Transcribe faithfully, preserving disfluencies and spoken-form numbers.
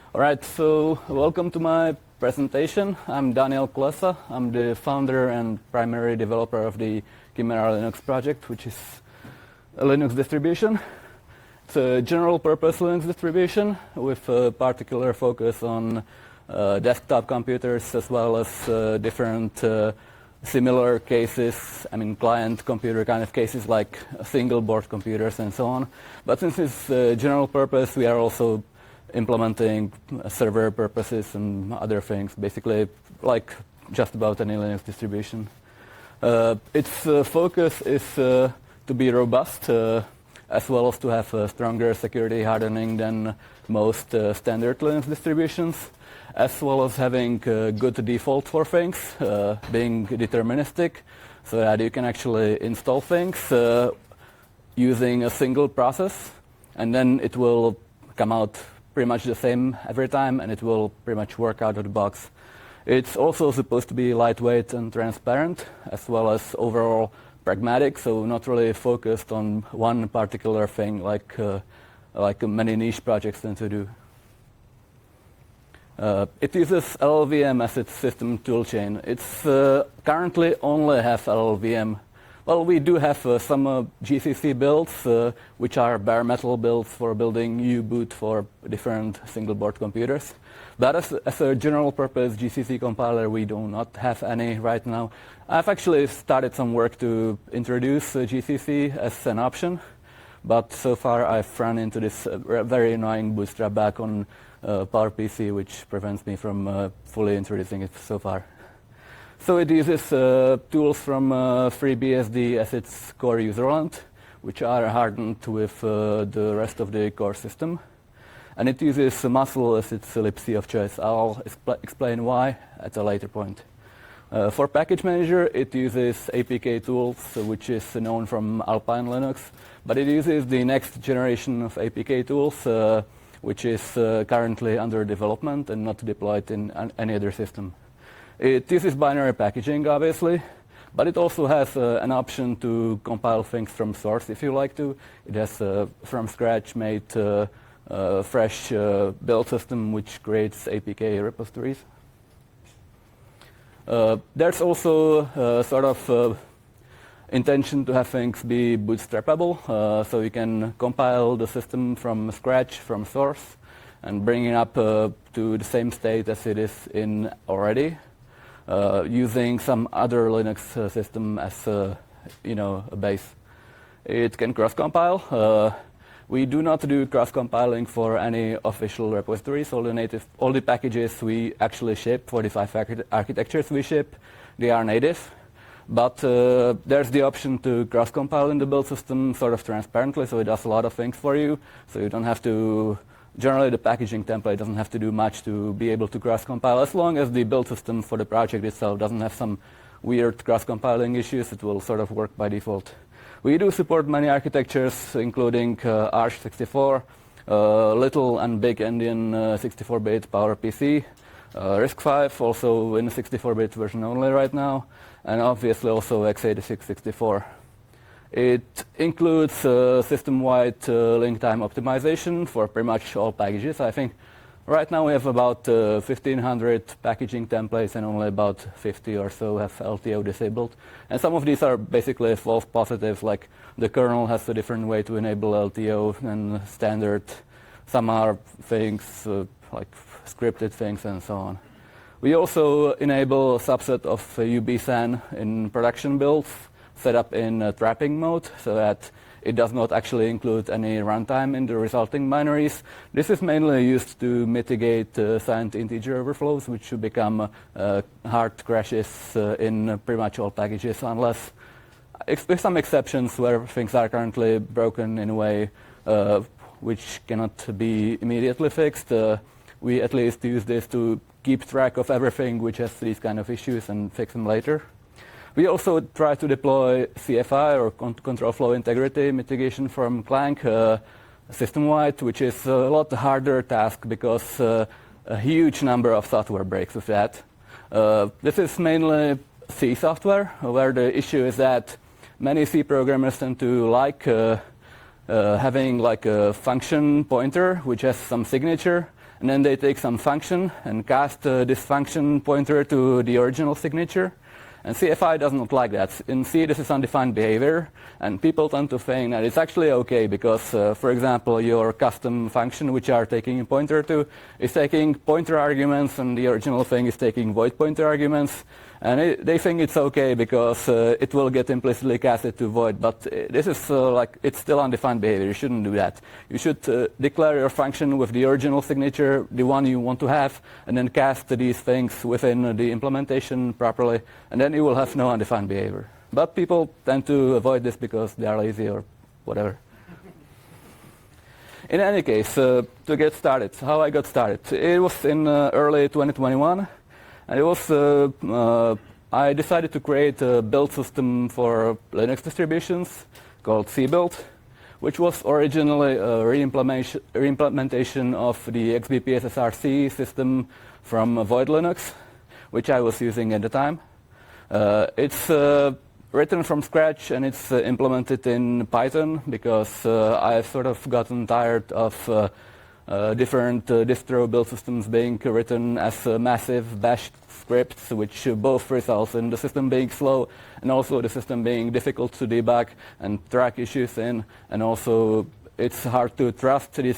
All right, so welcome to my presentation. I'm Daniel Klesa. I'm the founder and primary developer of the Chimera Linux project, which is a Linux distribution. It's a general purpose Linux distribution with a particular focus on uh, desktop computers as well as uh, different uh, similar cases, I mean client computer kind of cases like single board computers and so on. But since it's uh, general purpose, we are also implementing server purposes and other things, basically like just about any Linux distribution. Uh, its uh, focus is uh, to be robust, uh, as well as to have a stronger security hardening than most uh, standard Linux distributions, as well as having uh, good default for things, uh, being deterministic, so that you can actually install things uh, using a single process, and then it will come out pretty much the same every time, and it will pretty much work out of the box. It's also supposed to be lightweight and transparent, as well as overall pragmatic, so not really focused on one particular thing like uh, like many niche projects tend to do. Uh, it uses L L V M as its system toolchain. It's uh, currently only has L L V M. Well, we do have uh, some uh, G C C builds, uh, which are bare metal builds for building U-boot for different single board computers. But as, as a general purpose G C C compiler, we do not have any right now. I've actually started some work to introduce uh, G C C as an option, but so far I've run into this uh, very annoying bootstrap back on uh, PowerPC, which prevents me from uh, fully introducing it so far. So it uses uh, tools from uh, FreeBSD as its core userland, which are hardened with uh, the rest of the core system. And it uses Muscle as its libc of choice. I'll expl explain why at a later point. Uh, for package manager, it uses A P K tools, which is known from Alpine Linux, but it uses the next generation of A P K tools, uh, which is uh, currently under development and not deployed in an any other system. It uses binary packaging, obviously, but it also has uh, an option to compile things from source if you like to. It has a from scratch made uh, uh, fresh uh, build system which creates A P K repositories. Uh, there's also uh, sort of uh, intention to have things be bootstrappable, uh, so you can compile the system from scratch, from source, and bring it up uh, to the same state as it is in already. Uh, using some other Linux uh, system as a, you know, a base. It can cross-compile. Uh, we do not do cross-compiling for any official repositories. All the native, all the packages we actually ship, for the five archi architectures we ship, they are native. But uh, there's the option to cross-compile in the build system sort of transparently, so it does a lot of things for you. So you don't have to Generally, the packaging template doesn't have to do much to be able to cross-compile. As long as the build system for the project itself doesn't have some weird cross-compiling issues, it will sort of work by default. We do support many architectures, including uh, Arch sixty-four, uh, little and big Endian sixty-four bit uh, PowerPC, uh, RISC-V, also in a sixty-four bit version only right now, and obviously also x eighty-six sixty-four. It includes uh, system-wide uh, link time optimization for pretty much all packages. I think right now we have about uh, fifteen hundred packaging templates, and only about fifty or so have L T O disabled. And some of these are basically false positives, like the kernel has a different way to enable L T O than standard. Some are things uh, like scripted things and so on. We also enable a subset of uh, U B S A N in production builds, set up in uh, trapping mode, so that it does not actually include any runtime in the resulting binaries. This is mainly used to mitigate uh, signed integer overflows, which should become uh, uh, hard crashes uh, in uh, pretty much all packages, unless, with some exceptions where things are currently broken in a way uh, which cannot be immediately fixed. Uh, we at least use this to keep track of everything which has these kind of issues and fix them later. We also try to deploy C F I, or con control flow integrity mitigation from Clang uh, system-wide, which is a lot harder task because uh, a huge number of software breaks with that. Uh, this is mainly C software, where the issue is that many C programmers tend to like uh, uh, having like a function pointer which has some signature, and then they take some function and cast uh, this function pointer to the original signature. And C F I does not like that. In C, this is undefined behavior, and people tend to think that it's actually okay because, uh, for example, your custom function, which you are taking a pointer to, is taking pointer arguments, and the original thing is taking void pointer arguments. And it, they think it's okay because uh, it will get implicitly casted to void. But this is uh, like, it's still undefined behavior. You shouldn't do that. You should uh, declare your function with the original signature, the one you want to have, and then cast these things within the implementation properly. And then you will have no undefined behavior. But people tend to avoid this because they are lazy or whatever. In any case, uh, to get started, how I got started. It was in uh, early twenty twenty-one. And it was, uh, uh, I decided to create a build system for Linux distributions called cbuild, which was originally a re-implementation, re-implementation of the X B P S S R C system from Void Linux, which I was using at the time. Uh, it's uh, written from scratch and it's uh, implemented in Python because uh, I've sort of gotten tired of uh, Uh, different uh, distro build systems being written as uh, massive bash scripts, which uh, both results in the system being slow and also the system being difficult to debug and track issues in, and also it's hard to trust these